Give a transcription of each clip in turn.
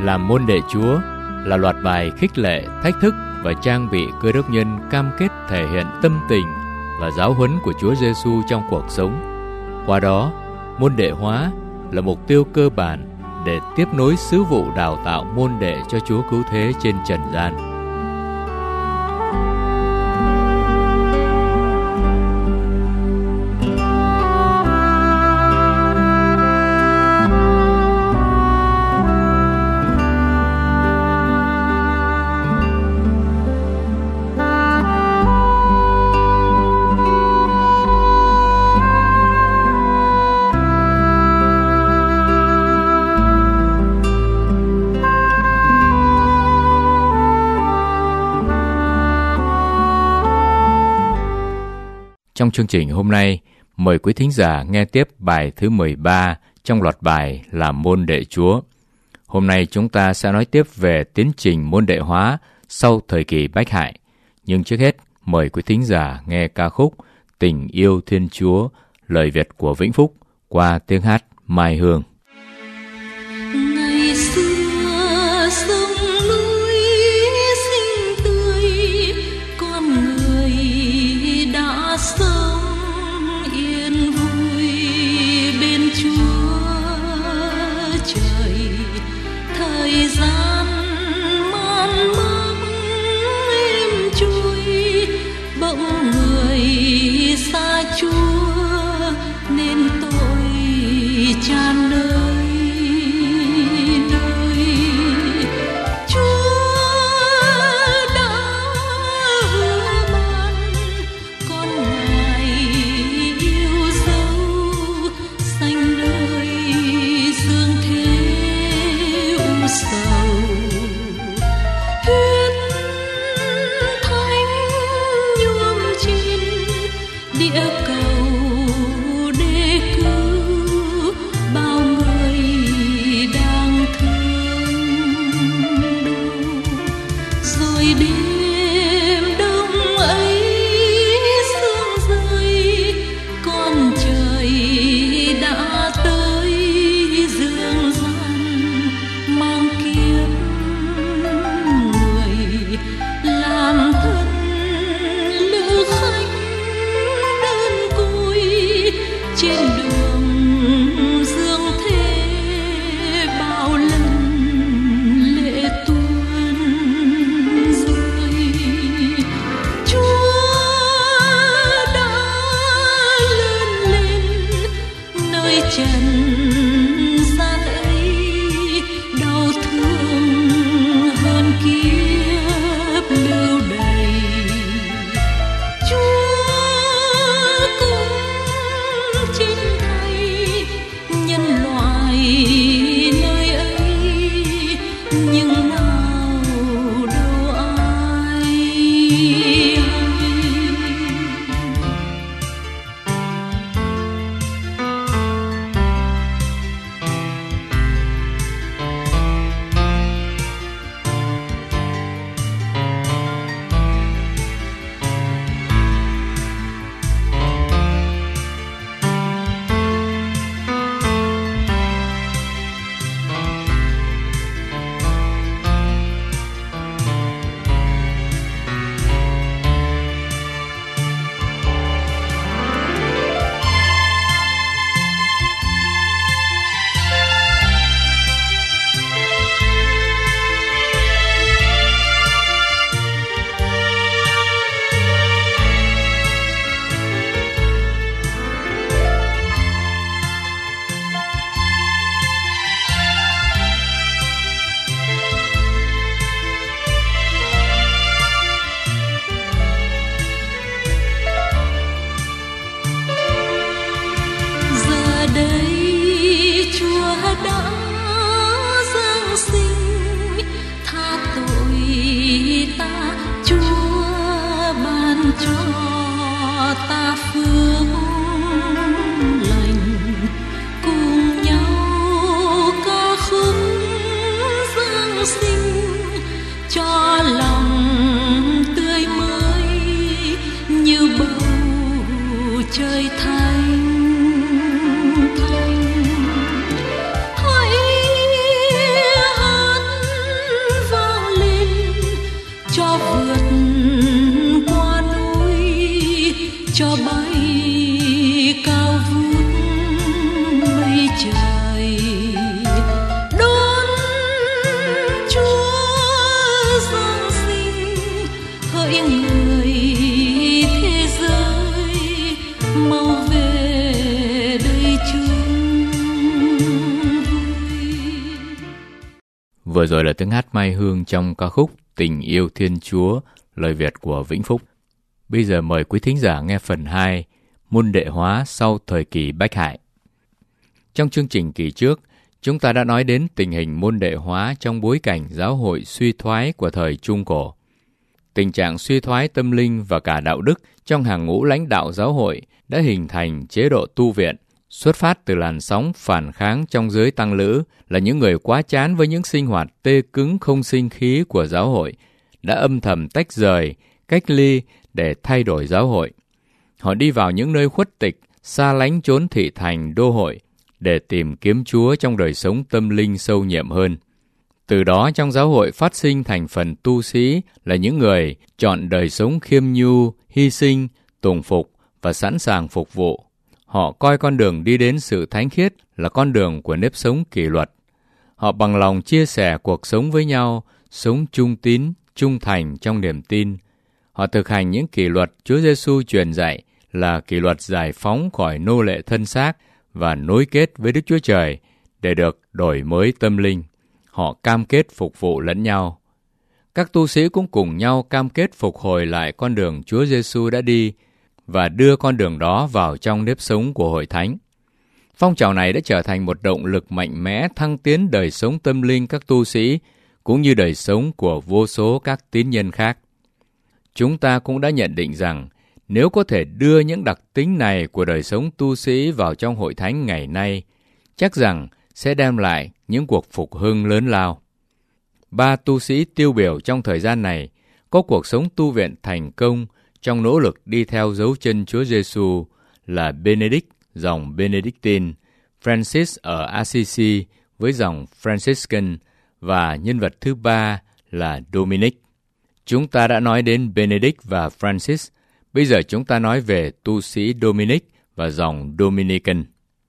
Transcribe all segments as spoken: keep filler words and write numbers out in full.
Làm môn đệ Chúa là loạt bài khích lệ, thách thức và trang bị Cơ đốc nhân cam kết thể hiện tâm tình và giáo huấn của Chúa Giêsu trong cuộc sống. Qua đó, môn đệ hóa là mục tiêu cơ bản để tiếp nối sứ vụ đào tạo môn đệ cho Chúa Cứu Thế trên trần gian. Trong chương trình hôm nay, mời quý thính giả nghe tiếp bài thứ mười ba trong loạt bài Làm môn đệ Chúa. Hôm nay chúng ta sẽ nói tiếp về tiến trình môn đệ hóa sau thời kỳ Bách Hại. Nhưng trước hết, mời quý thính giả nghe ca khúc Tình yêu Thiên Chúa, lời Việt của Vĩnh Phúc qua tiếng hát Mai Hương. Ngày xưa sông núi xinh tươi, con người đã sống yên vui bên Chúa trời. Thời gian man mác êm trôi, bỗng người xa Chúa nên tội tràn nơi nơi. Chúa đã hứa ban con Ngài yêu dấu, xanh nơi dương thế u sầu. Huyết thánh nhuộm trên địa cầu để cứu bao người đang thương đau. Rồi đêm đông ấy sương rơi, con trời đã tới dương gian mang kiếp người làm thân lữ khách đơn côi trên đường dương thế. Bao lần lệ tuôn rơi, Chúa đã lớn lên nơi trần gian ấy, đau thương hơn kiếp lưu đày. Chúa cũng trên thay nhân loại nơi ấy, nhưng nào đâu ai hay. Giờ đây Chúa đã giáng sinh tha tội ta, Chúa ban cho ta phước lành. Cùng nhau ca khúc giáng sinh cho lòng tươi mới như bầu trời thanh thanh. Hãy hát cho bay cao vút mây trời, đón Chúa giáng sinh, hỡi người thế giới mau về đây chung vui. Vừa rồi là tiếng hát Mai Hương trong ca khúc Tình yêu Thiên Chúa, lời Việt của Vĩnh Phúc. Bây giờ mời quý thính giả nghe phần hai, môn đệ hóa sau thời kỳ Bách Hải. Trong chương trình kỳ trước, chúng ta đã nói đến tình hình môn đệ hóa trong bối cảnh giáo hội suy thoái của thời Trung Cổ. Tình trạng suy thoái tâm linh và cả đạo đức trong hàng ngũ lãnh đạo giáo hội đã hình thành chế độ tu viện, xuất phát từ làn sóng phản kháng trong giới tăng lữ là những người quá chán với những sinh hoạt tê cứng không sinh khí của giáo hội, đã âm thầm tách rời, cách ly để thay đổi giáo hội. Họ đi vào những nơi khuất tịch, xa lánh chốn thị thành đô hội để tìm kiếm Chúa trong đời sống tâm linh sâu nhiệm hơn. Từ đó trong giáo hội phát sinh thành phần tu sĩ là những người chọn đời sống khiêm nhu, hy sinh, tùng phục và sẵn sàng phục vụ. Họ coi con đường đi đến sự thánh khiết là con đường của nếp sống kỷ luật. Họ bằng lòng chia sẻ cuộc sống với nhau, sống trung tín, trung thành trong niềm tin. Họ thực hành những kỷ luật Chúa Giêsu truyền dạy là kỷ luật giải phóng khỏi nô lệ thân xác và nối kết với Đức Chúa Trời để được đổi mới tâm linh. Họ cam kết phục vụ lẫn nhau. Các tu sĩ cũng cùng nhau cam kết phục hồi lại con đường Chúa Giêsu đã đi và đưa con đường đó vào trong nếp sống của hội thánh. Phong trào này đã trở thành một động lực mạnh mẽ thăng tiến đời sống tâm linh các tu sĩ cũng như đời sống của vô số các tín nhân khác. Chúng ta cũng đã nhận định rằng nếu có thể đưa những đặc tính này của đời sống tu sĩ vào trong hội thánh ngày nay, chắc rằng sẽ đem lại những cuộc phục hưng lớn lao. Ba tu sĩ tiêu biểu trong thời gian này có cuộc sống tu viện thành công trong nỗ lực đi theo dấu chân Chúa Giêsu là Benedict dòng Benedictine, Francis ở Assisi với dòng Franciscan và nhân vật thứ ba là Dominic. Chúng ta đã nói đến Benedict và Francis, bây giờ chúng ta nói về tu sĩ Dominic và dòng Dominican.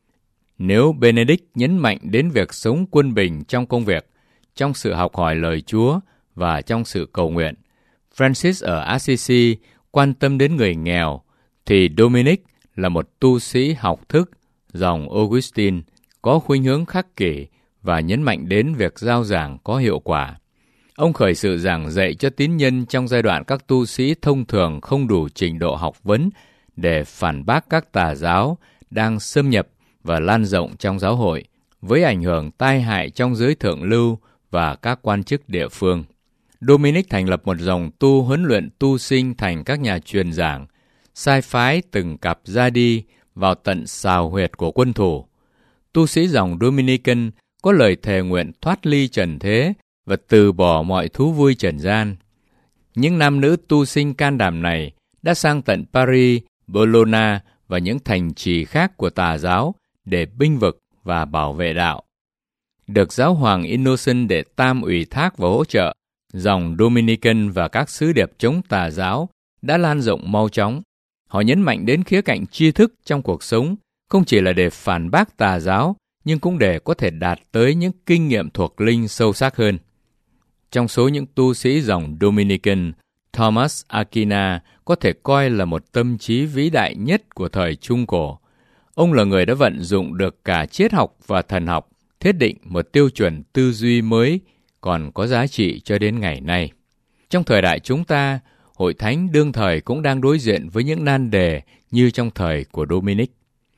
Nếu Benedict nhấn mạnh đến việc sống quân bình trong công việc, trong sự học hỏi lời Chúa và trong sự cầu nguyện, Francis ở Assisi quan tâm đến người nghèo, thì Dominic là một tu sĩ học thức, dòng Augustine, có khuynh hướng khắc kỷ và nhấn mạnh đến việc giao giảng có hiệu quả. Ông khởi sự giảng dạy cho tín nhân trong giai đoạn các tu sĩ thông thường không đủ trình độ học vấn để phản bác các tà giáo đang xâm nhập và lan rộng trong giáo hội, với ảnh hưởng tai hại trong giới thượng lưu và các quan chức địa phương. Dominic thành lập một dòng tu huấn luyện tu sinh thành các nhà truyền giảng, sai phái từng cặp ra đi vào tận sào huyệt của quân thù. Tu sĩ dòng Dominican có lời thề nguyện thoát ly trần thế và từ bỏ mọi thú vui trần gian. Những nam nữ tu sinh can đảm này đã sang tận Paris, Bologna và những thành trì khác của tà giáo để binh vực và bảo vệ đạo. Được giáo hoàng Innocent đệ Tam ủy thác và hỗ trợ, dòng Dominican và các sứ điệp chống tà giáo đã lan rộng mau chóng. Họ nhấn mạnh đến khía cạnh tri thức trong cuộc sống, không chỉ là để phản bác tà giáo, nhưng cũng để có thể đạt tới những kinh nghiệm thuộc linh sâu sắc hơn. Trong số những tu sĩ dòng Dominican, Thomas Aquina có thể coi là một tâm trí vĩ đại nhất của thời Trung Cổ. Ông là người đã vận dụng được cả triết học và thần học, thiết định một tiêu chuẩn tư duy mới còn có giá trị cho đến ngày nay. Trong thời đại chúng ta, hội thánh đương thời cũng đang đối diện với những nan đề như trong thời của Dominic.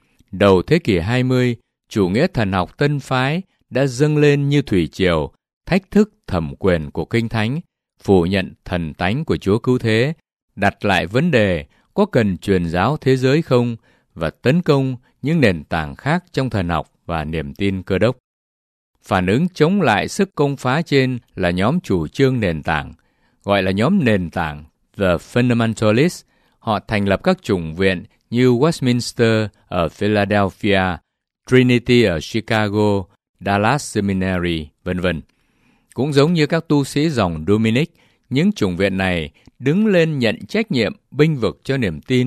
Đầu thế kỷ hai mươi, chủ nghĩa thần học tân phái đã dâng lên như thủy triều, thách thức thẩm quyền của Kinh Thánh, phủ nhận thần tánh của Chúa Cứu Thế, đặt lại vấn đề có cần truyền giáo thế giới không và tấn công những nền tảng khác trong thần học và niềm tin Cơ đốc. Phản ứng chống lại sức công phá trên là nhóm chủ trương nền tảng, gọi là nhóm nền tảng The Fundamentalists. Họ thành lập các chủng viện như Westminster ở Philadelphia, Trinity ở Chicago, Dallas Seminary, vân vân. Cũng giống như các tu sĩ dòng Dominic, những chủng viện này đứng lên nhận trách nhiệm bênh vực cho niềm tin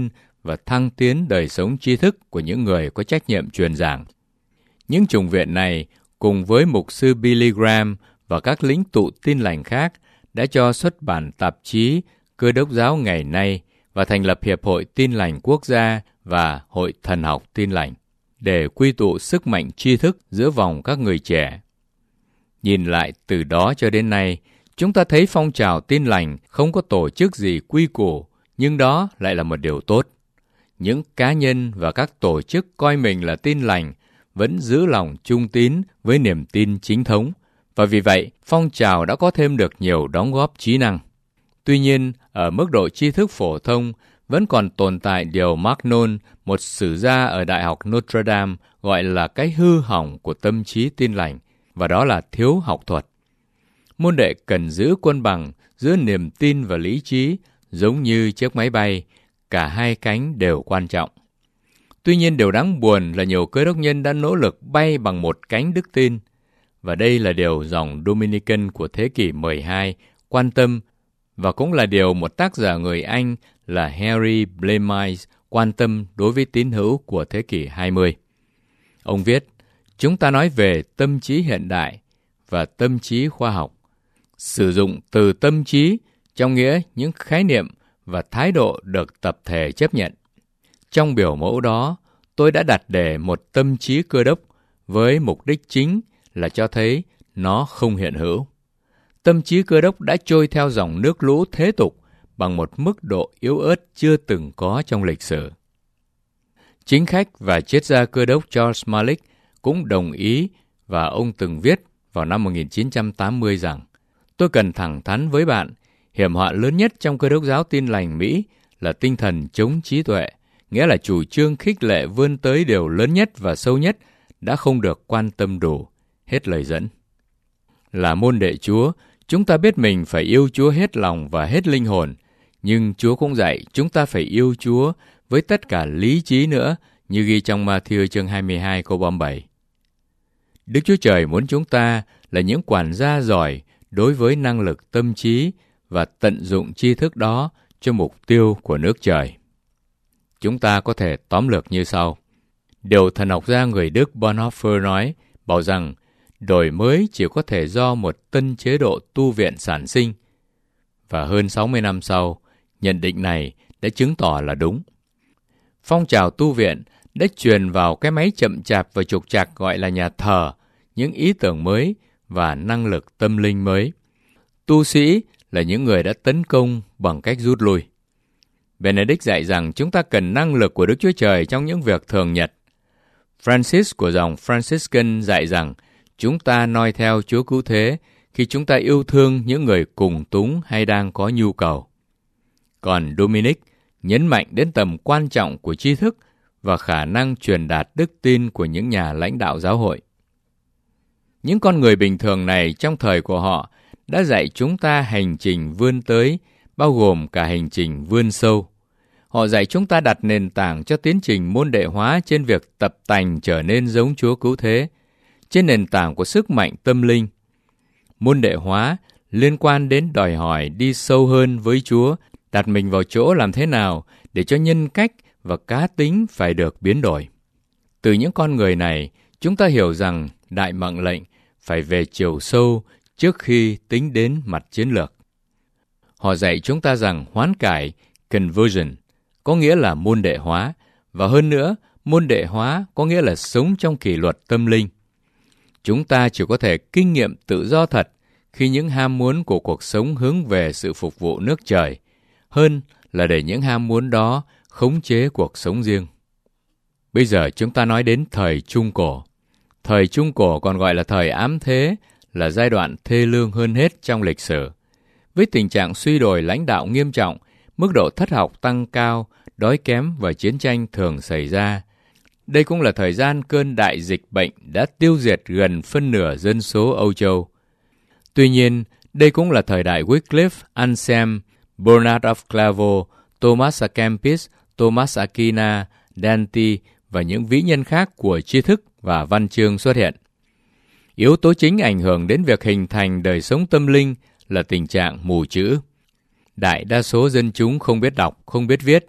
và thăng tiến đời sống tri thức của những người có trách nhiệm truyền giảng. Những chủng viện này, cùng với mục sư Billy Graham và các lĩnh tụ Tin Lành khác, đã cho xuất bản tạp chí Cơ đốc giáo ngày nay và thành lập Hiệp hội Tin Lành Quốc gia và Hội Thần học Tin Lành, để quy tụ sức mạnh tri thức giữa vòng các người trẻ. Nhìn lại từ đó cho đến nay, chúng ta thấy phong trào Tin Lành không có tổ chức gì quy củ, nhưng đó lại là một điều tốt. Những cá nhân và các tổ chức coi mình là Tin Lành vẫn giữ lòng trung tín với niềm tin chính thống, và vì vậy, phong trào đã có thêm được nhiều đóng góp trí năng. Tuy nhiên, ở mức độ tri thức phổ thông, vẫn còn tồn tại điều Magnon, một sử gia ở Đại học Notre Dame, gọi là cái hư hỏng của tâm trí Tin Lành, và đó là thiếu học thuật. Môn đệ cần giữ cân bằng giữa niềm tin và lý trí, giống như chiếc máy bay, cả hai cánh đều quan trọng. Tuy nhiên, điều đáng buồn là nhiều cơ đốc nhân đã nỗ lực bay bằng một cánh đức tin, và đây là điều dòng Dominican của thế kỷ mười hai quan tâm, và cũng là điều một tác giả người Anh là Henry Blamires quan tâm đối với tín hữu của thế kỷ hai mươi. Ông viết, chúng ta nói về tâm trí hiện đại và tâm trí khoa học, sử dụng từ tâm trí trong nghĩa những khái niệm và thái độ được tập thể chấp nhận. Trong biểu mẫu đó, tôi đã đặt để một tâm trí cơ đốc với mục đích chính là cho thấy nó không hiện hữu. Tâm trí cơ đốc đã trôi theo dòng nước lũ thế tục bằng một mức độ yếu ớt chưa từng có trong lịch sử. Chính khách và triết gia cơ đốc George Malik cũng đồng ý, và ông từng viết vào năm một nghìn chín trăm tám mươi rằng, tôi cần thẳng thắn với bạn, hiểm họa lớn nhất trong cơ đốc giáo Tin Lành Mỹ là tinh thần chống trí tuệ, nghĩa là chủ trương khích lệ vươn tới điều lớn nhất và sâu nhất đã không được quan tâm đủ. Hết lời dẫn. Là môn đệ Chúa, chúng ta biết mình phải yêu Chúa hết lòng và hết linh hồn, nhưng Chúa cũng dạy chúng ta phải yêu Chúa với tất cả lý trí nữa, như ghi trong Ma-thi-ơ chương hai mươi hai câu ba mươi bảy. Đức Chúa Trời muốn chúng ta là những quản gia giỏi đối với năng lực tâm trí và tận dụng tri thức đó cho mục tiêu của nước trời. Chúng ta có thể tóm lược như sau. Điều thần học gia người Đức Bonhoeffer nói, bảo rằng đổi mới chỉ có thể do một tân chế độ tu viện sản sinh. Và hơn sáu mươi năm sau, nhận định này đã chứng tỏ là đúng. Phong trào tu viện đã truyền vào cái máy chậm chạp và trục trặc gọi là nhà thờ, những ý tưởng mới và năng lực tâm linh mới. Tu sĩ là những người đã tấn công bằng cách rút lui. Benedict dạy rằng chúng ta cần năng lực của Đức Chúa Trời trong những việc thường nhật. Francis của dòng Franciscan dạy rằng chúng ta noi theo Chúa Cứu Thế khi chúng ta yêu thương những người cùng túng hay đang có nhu cầu. Còn Dominic nhấn mạnh đến tầm quan trọng của tri thức và khả năng truyền đạt đức tin của những nhà lãnh đạo giáo hội. Những con người bình thường này trong thời của họ đã dạy chúng ta hành trình vươn tới, bao gồm cả hành trình vươn sâu. Họ dạy chúng ta đặt nền tảng cho tiến trình môn đệ hóa trên việc tập tành trở nên giống Chúa Cứu Thế, trên nền tảng của sức mạnh tâm linh. Môn đệ hóa liên quan đến đòi hỏi đi sâu hơn với Chúa, đặt mình vào chỗ làm thế nào để cho nhân cách và cá tính phải được biến đổi. Từ những con người này, chúng ta hiểu rằng đại mệnh lệnh phải về chiều sâu trước khi tính đến mặt chiến lược. Họ dạy chúng ta rằng hoán cải, conversion, có nghĩa là môn đệ hóa, và hơn nữa, môn đệ hóa có nghĩa là sống trong kỷ luật tâm linh. Chúng ta chỉ có thể kinh nghiệm tự do thật khi những ham muốn của cuộc sống hướng về sự phục vụ nước trời, hơn là để những ham muốn đó khống chế cuộc sống riêng. Bây giờ chúng ta nói đến thời Trung Cổ. Thời Trung Cổ còn gọi là thời ám thế, là giai đoạn thê lương hơn hết trong lịch sử. Với tình trạng suy đồi lãnh đạo nghiêm trọng, mức độ thất học tăng cao, đói kém và chiến tranh thường xảy ra. Đây cũng là thời gian cơn đại dịch bệnh đã tiêu diệt gần phân nửa dân số Âu Châu. Tuy nhiên, đây cũng là thời đại Wycliffe, Anselm, Bernard of Clairvaux, Thomas à Kempis, Thomas Aquina, Dante và những vĩ nhân khác của tri thức và văn chương xuất hiện. Yếu tố chính ảnh hưởng đến việc hình thành đời sống tâm linh là tình trạng mù chữ. Đại đa số dân chúng không biết đọc, không biết viết,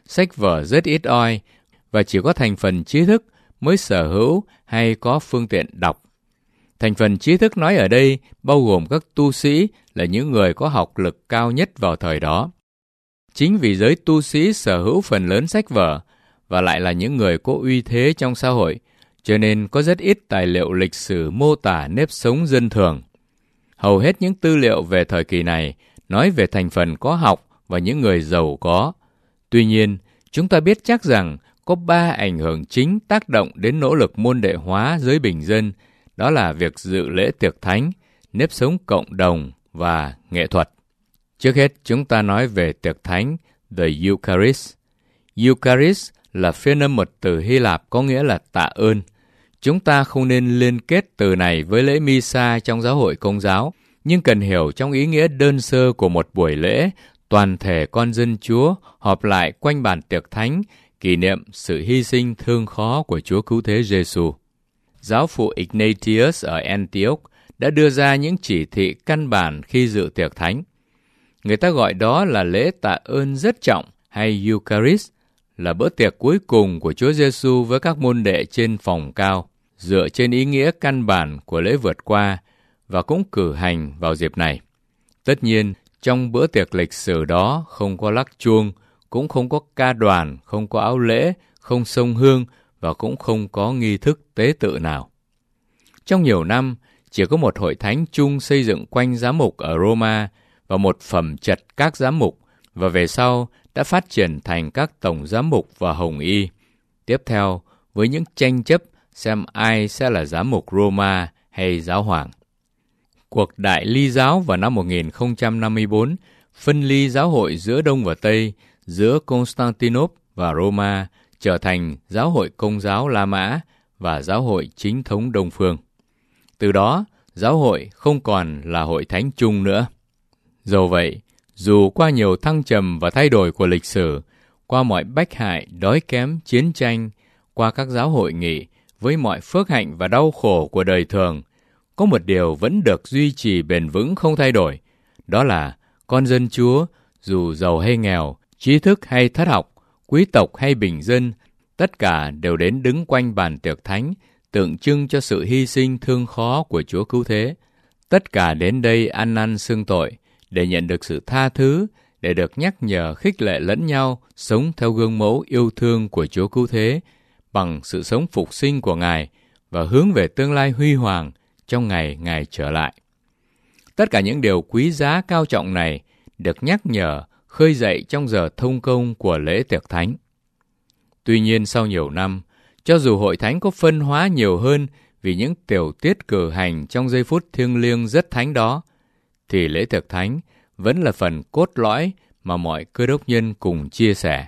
sách vở rất ít oi và chỉ có thành phần trí thức mới sở hữu hay có phương tiện đọc. Thành phần trí thức nói ở đây bao gồm các tu sĩ là những người có học lực cao nhất vào thời đó. Chính vì giới tu sĩ sở hữu phần lớn sách vở và lại là những người có uy thế trong xã hội, cho nên có rất ít tài liệu lịch sử mô tả nếp sống dân thường. Hầu hết những tư liệu về thời kỳ này nói về thành phần có học và những người giàu có. Tuy nhiên, chúng ta biết chắc rằng có ba ảnh hưởng chính tác động đến nỗ lực môn đệ hóa giới bình dân, đó là việc dự lễ tiệc thánh, nếp sống cộng đồng và nghệ thuật. Trước hết, chúng ta nói về tiệc thánh, the Eucharist. Eucharist là phiên âm một từ Hy Lạp có nghĩa là tạ ơn. Chúng ta không nên liên kết từ này với lễ Misa trong giáo hội Công giáo, nhưng cần hiểu trong ý nghĩa đơn sơ của một buổi lễ, toàn thể con dân Chúa họp lại quanh bàn tiệc thánh, kỷ niệm sự hy sinh thương khó của Chúa Cứu Thế Giêsu. Giáo phụ Ignatius ở Antioch đã đưa ra những chỉ thị căn bản khi dự tiệc thánh. Người ta gọi đó là lễ tạ ơn rất trọng hay Eucharist, là bữa tiệc cuối cùng của Chúa Giêsu với các môn đệ trên phòng cao, dựa trên ý nghĩa căn bản của lễ vượt qua và cũng cử hành vào dịp này. Tất nhiên, trong bữa tiệc lịch sử đó không có lắc chuông, cũng không có ca đoàn, không có áo lễ, không xông hương và cũng không có nghi thức tế tự nào. Trong nhiều năm, chỉ có một hội thánh chung xây dựng quanh giám mục ở Roma và một phẩm trật các giám mục, và về sau đã phát triển thành các tổng giám mục và hồng y. Tiếp theo, với những tranh chấp xem ai sẽ là giám mục Roma hay giáo hoàng. Cuộc đại ly giáo vào năm một nghìn không trăm năm mươi tư phân ly giáo hội giữa Đông và Tây, giữa Constantinople và Roma, trở thành giáo hội Công giáo La Mã và giáo hội chính thống Đông phương. Từ đó, giáo hội không còn là hội thánh chung nữa. Dẫu vậy, dù qua nhiều thăng trầm và thay đổi của lịch sử, qua mọi bách hại, đói kém, chiến tranh, qua các giáo hội nghị, với mọi phước hạnh và đau khổ của đời thường, có một điều vẫn được duy trì bền vững không thay đổi, đó là con dân Chúa, dù giàu hay nghèo, trí thức hay thất học, quý tộc hay bình dân, tất cả đều đến đứng quanh bàn tiệc thánh, tượng trưng cho sự hy sinh thương khó của Chúa Cứu Thế. Tất cả đến đây ăn năn xưng tội, để nhận được sự tha thứ, để được nhắc nhở khích lệ lẫn nhau, sống theo gương mẫu yêu thương của Chúa Cứu Thế, bằng sự sống phục sinh của Ngài, và hướng về tương lai huy hoàng trong ngày Ngài trở lại. Tất cả những điều quý giá cao trọng này được nhắc nhở, khơi dậy trong giờ thông công của lễ tiệc thánh. Tuy nhiên sau nhiều năm, cho dù hội thánh có phân hóa nhiều hơn vì những tiểu tiết cử hành trong giây phút thiêng liêng rất thánh đó, thì lễ tiệc thánh vẫn là phần cốt lõi mà mọi cơ đốc nhân cùng chia sẻ.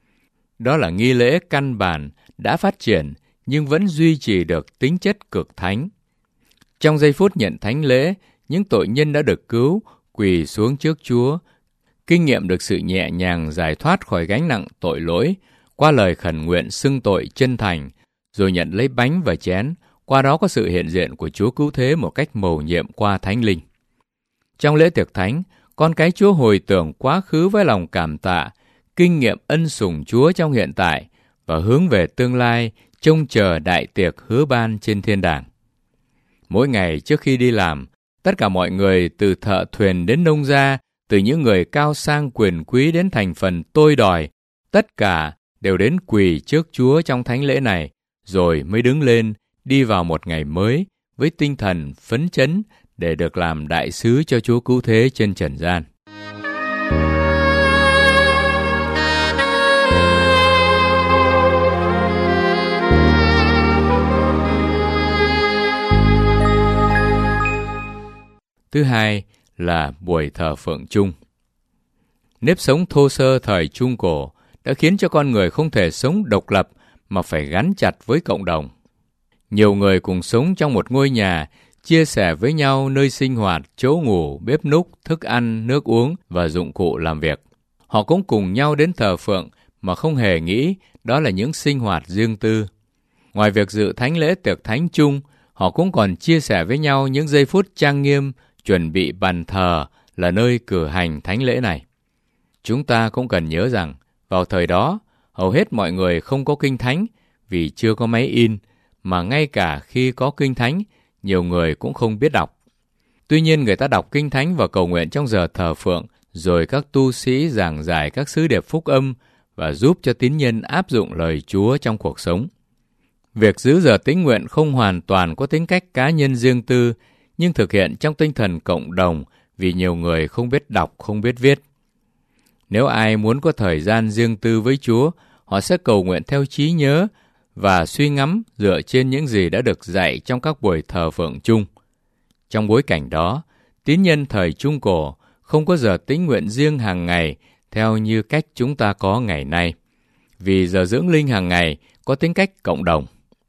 Đó là nghi lễ căn bản đã phát triển nhưng vẫn duy trì được tính chất cực thánh. Trong giây phút nhận thánh lễ, những tội nhân đã được cứu, quỳ xuống trước Chúa, kinh nghiệm được sự nhẹ nhàng giải thoát khỏi gánh nặng tội lỗi, qua lời khẩn nguyện xưng tội chân thành, rồi nhận lấy bánh và chén, qua đó có sự hiện diện của Chúa Cứu Thế một cách mầu nhiệm qua Thánh Linh. Trong lễ tiệc thánh, con cái Chúa hồi tưởng quá khứ với lòng cảm tạ, kinh nghiệm ân sủng Chúa trong hiện tại và hướng về tương lai, trông chờ đại tiệc hứa ban trên thiên đàng. Mỗi ngày trước khi đi làm, tất cả mọi người từ thợ thuyền đến nông gia, từ những người cao sang quyền quý đến thành phần tôi đòi, tất cả đều đến quỳ trước Chúa trong thánh lễ này, rồi mới đứng lên, đi vào một ngày mới với tinh thần phấn chấn để được làm đại sứ cho Chúa Cứu Thế trên trần gian. Thứ hai là buổi thờ phượng chung. Nếp sống thô sơ thời Trung Cổ đã khiến cho con người không thể sống độc lập mà phải gắn chặt với cộng đồng. Nhiều người cùng sống trong một ngôi nhà, chia sẻ với nhau nơi sinh hoạt, chỗ ngủ, bếp núc, thức ăn, nước uống và dụng cụ làm việc. Họ cũng cùng nhau đến thờ phượng mà không hề nghĩ đó là những sinh hoạt riêng tư. Ngoài việc dự thánh lễ tiệc thánh chung, họ cũng còn chia sẻ với nhau những giây phút trang nghiêm, chuẩn bị bàn thờ là nơi cử hành thánh lễ này. Chúng ta cũng cần nhớ rằng, Vào thời đó, hầu hết mọi người không có kinh thánh vì chưa có máy in, mà ngay cả khi có kinh thánh, nhiều người cũng không biết đọc. Tuy nhiên, người ta đọc kinh thánh và cầu nguyện trong giờ thờ phượng, rồi các tu sĩ giảng giải các sứ điệp phúc âm và giúp cho tín nhân áp dụng lời Chúa trong cuộc sống. Việc giữ giờ tĩnh nguyện không hoàn toàn có tính cách cá nhân riêng tư, nhưng thực hiện trong tinh thần cộng đồng vì nhiều người không biết đọc, không biết viết. Nếu ai muốn có thời gian riêng tư với Chúa, họ sẽ cầu nguyện theo trí nhớ và suy ngẫm dựa trên những gì đã được dạy trong các buổi thờ phượng chung. Trong bối cảnh đó, tín nhân thời Trung Cổ không có giờ tĩnh nguyện riêng hàng ngày theo như cách chúng ta có ngày nay, vì giờ dưỡng linh hàng ngày có tính cách cộng đồng.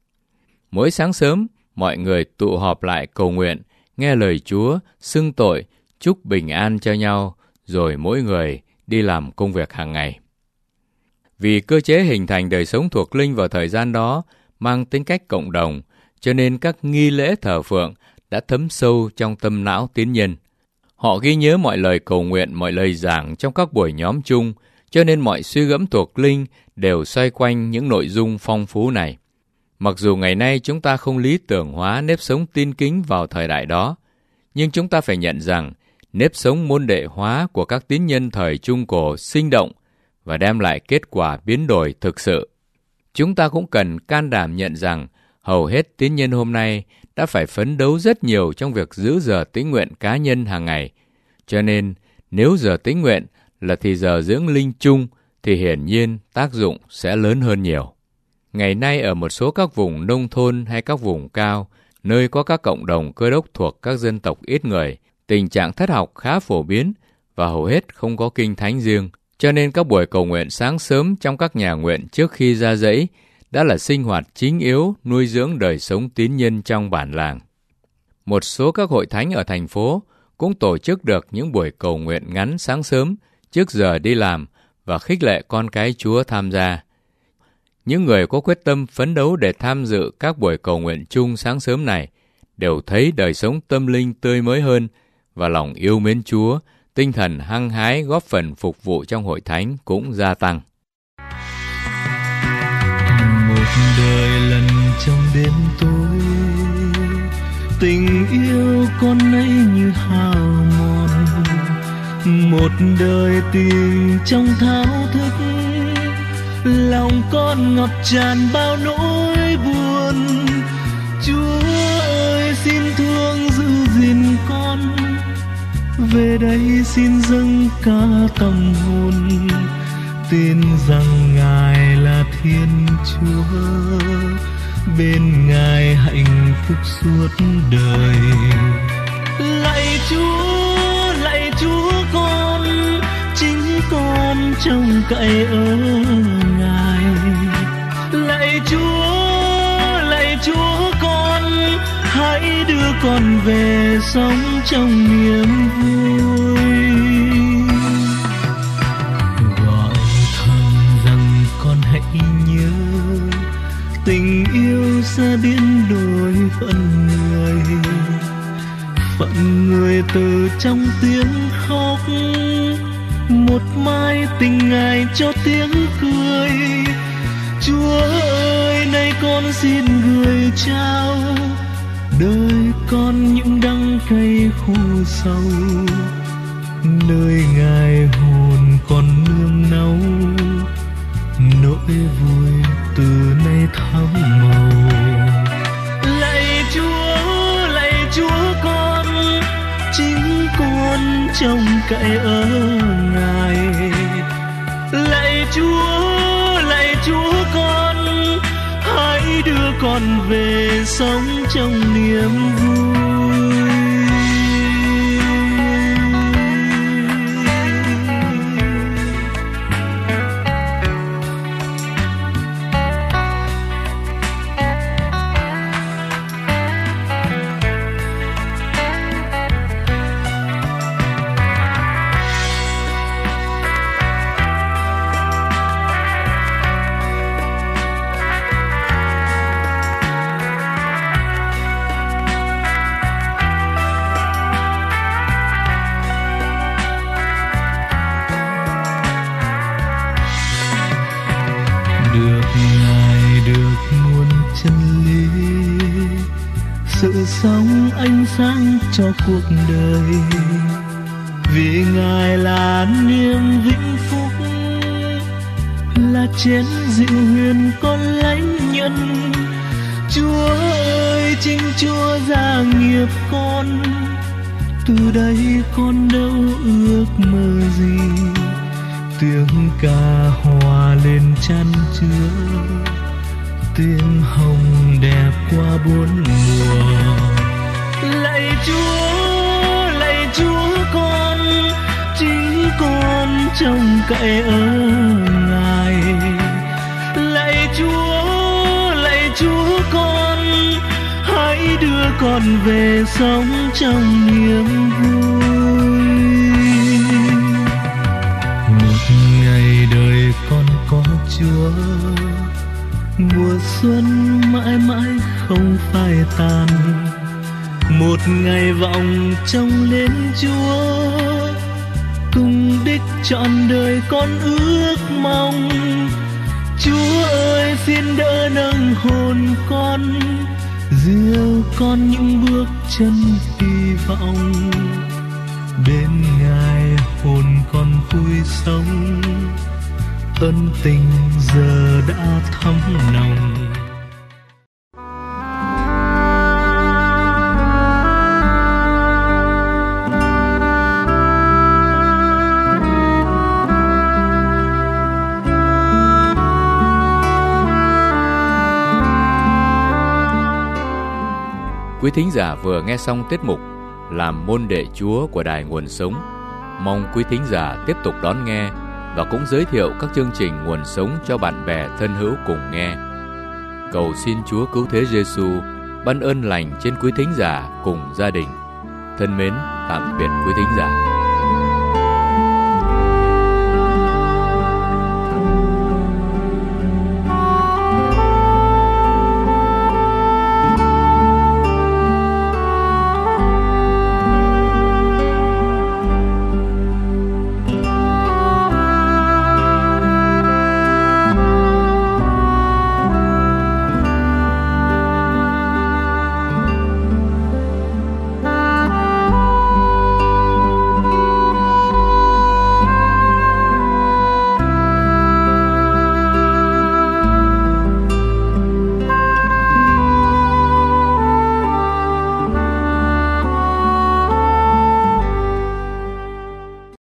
Mỗi sáng sớm, mọi người tụ họp lại cầu nguyện, nghe lời Chúa, xưng tội, chúc bình an cho nhau, rồi mỗi người đi làm công việc hàng ngày. Vì cơ chế hình thành đời sống thuộc linh vào thời gian đó mang tính cách cộng đồng, cho nên các nghi lễ thờ phượng đã thấm sâu trong tâm não tín nhân. Họ ghi nhớ mọi lời cầu nguyện, mọi lời giảng trong các buổi nhóm chung, cho nên mọi suy gẫm thuộc linh đều xoay quanh những nội dung phong phú này. Mặc dù ngày nay chúng ta không lý tưởng hóa nếp sống tin kính vào thời đại đó, nhưng chúng ta phải nhận rằng nếp sống môn đệ hóa của các tín nhân thời Trung Cổ sinh động và đem lại kết quả biến đổi thực sự. Chúng ta cũng cần can đảm nhận rằng hầu hết tín nhân hôm nay đã phải phấn đấu rất nhiều trong việc giữ giờ tĩnh nguyện cá nhân hàng ngày. Cho nên, nếu giờ tĩnh nguyện là thì giờ dưỡng linh chung, thì hiển nhiên tác dụng sẽ lớn hơn nhiều. Ngày nay ở một số các vùng nông thôn hay các vùng cao, nơi có các cộng đồng Cơ Đốc thuộc các dân tộc ít người, tình trạng thất học khá phổ biến và hầu hết không có kinh thánh riêng. Cho nên các buổi cầu nguyện sáng sớm trong các nhà nguyện trước khi ra dãy đã là sinh hoạt chính yếu nuôi dưỡng đời sống tín nhân trong bản làng. Một số các hội thánh ở thành phố cũng tổ chức được những buổi cầu nguyện ngắn sáng sớm trước giờ đi làm và khích lệ con cái Chúa tham gia. Những người có quyết tâm phấn đấu để tham dự các buổi cầu nguyện chung sáng sớm này đều thấy đời sống tâm linh tươi mới hơn và lòng yêu mến Chúa, tinh thần hăng hái góp phần phục vụ trong hội thánh cũng gia tăng. Một đời lần trong đêm tối, tình yêu con ấy như hao mòn. Một đời tình trong thao thức, lòng con ngập tràn bao nỗi buồn. Chúa ơi xin thương giữ gìn con, về đây xin dâng cả tâm hồn, tin rằng Ngài là Thiên Chúa, bên Ngài hạnh phúc suốt đời. Lạy Chúa, lạy Chúa con, chính con trông cậy ở Ngài. Lạy Chúa, lạy Chúa con, hãy đưa con về sống trong niềm vui. Gọi thầm rằng con hãy nhớ, tình yêu sẽ biến đổi phận người. Phận người từ trong tiếng khóc, một mai tình Ngài cho tiếng cười. Chúa ơi, nay con xin gửi trao đời con những đắng cay khô sâu, nơi Ngài hồn còn nương náu, nỗi vui từ nay thắm màu. Lạy Chúa, lạy Chúa con, chính con trông cậy ở Ngài. Lạy Chúa, lạy Chúa con, hãy đưa con về sống trong niềm vui. sống ánh sáng cho cuộc đời, vì Ngài là niềm vĩnh phúc, là chén rượu huyền con lãnh nhân. Chúa ơi, chính Chúa gia nghiệp con, từ đây con đâu ước mơ gì. Tiếng ca hòa lên chan chứa, tiếng hồng đẹp qua bốn mùa. Lạy Chúa, lạy Chúa con, chính con trông cậy ở Ngài. Lạy Chúa, lạy Chúa con, hãy đưa con về sống trong niềm vui. Một ngày đời con có Chúa, mùa xuân mãi mãi không phai tàn. Một ngày vọng trông lên Chúa, cùng đích trọn đời con ước mong. Chúa ơi, xin đỡ nâng hồn con, dìu con những bước chân hy vọng. Bên Ngài hồn con vui sống, ân tình giờ đã thấm nồng. Quý thính giả vừa nghe xong tiết mục Làm môn đệ Chúa của Đài Nguồn Sống. Mong quý thính giả tiếp tục đón nghe và cũng giới thiệu các chương trình Nguồn Sống cho bạn bè thân hữu cùng nghe. Cầu xin Chúa Cứu Thế Giêsu ban ơn lành trên quý thính giả cùng gia đình. Thân mến, tạm biệt quý thính giả.